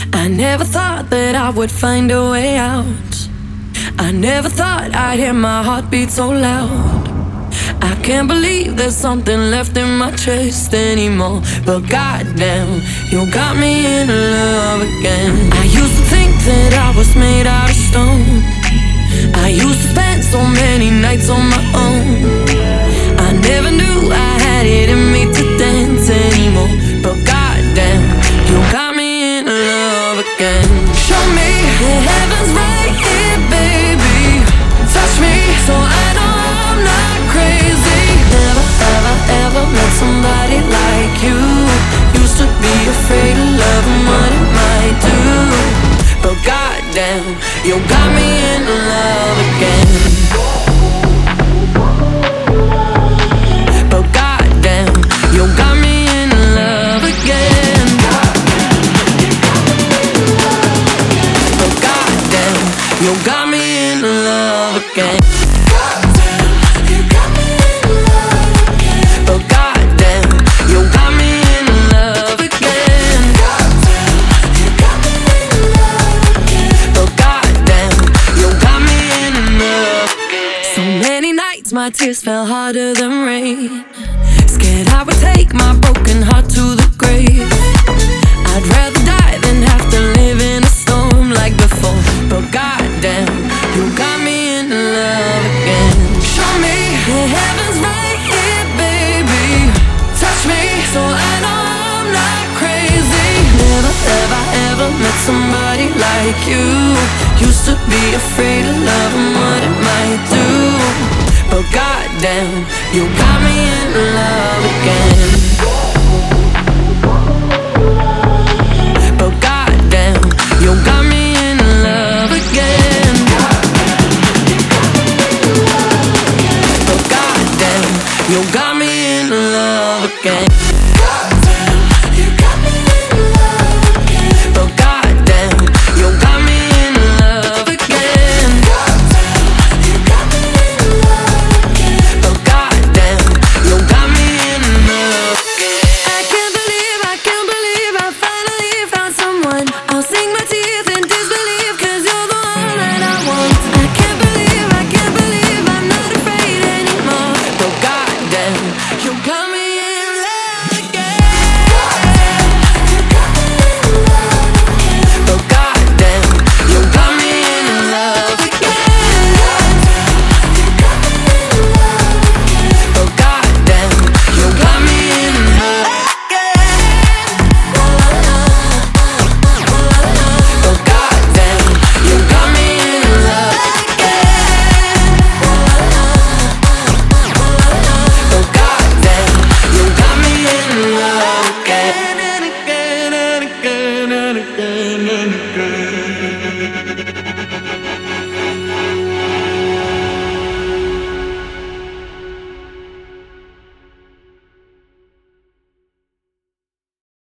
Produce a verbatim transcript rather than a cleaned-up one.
I never thought that I would find a way out. I never thought I'd hear my heartbeat so loud. I can't believe there's something left in my chest anymore. But goddamn, you got me in love again. I used to think that I was made out of stone. I used to spend so many nights on my own. I never knew I had it in me to dance anymore. But goddamn, you got me in love again. Show me that heaven's right here, baby. Touch me so I know I'm not crazy. Never, ever, ever met somebody like you. Used to be afraid of love and what it might do. But goddamn, you got me in love again. But goddamn, you got me in love again. But goddamn, you got me in love again. But goddamn, you got me in love again. But goddamn, you got me in love again. So many nights my tears fell harder than rain. Scared I would take my broken heart to the grave. I'd rather die than have to live in a storm like before. But goddamn, you got me in love again. Show me that heaven's right here, baby. Touch me so I know I'm not crazy. Never, ever, ever met somebody like you. Used to be afraid of love and what it might do. But goddamn, you got me in love again.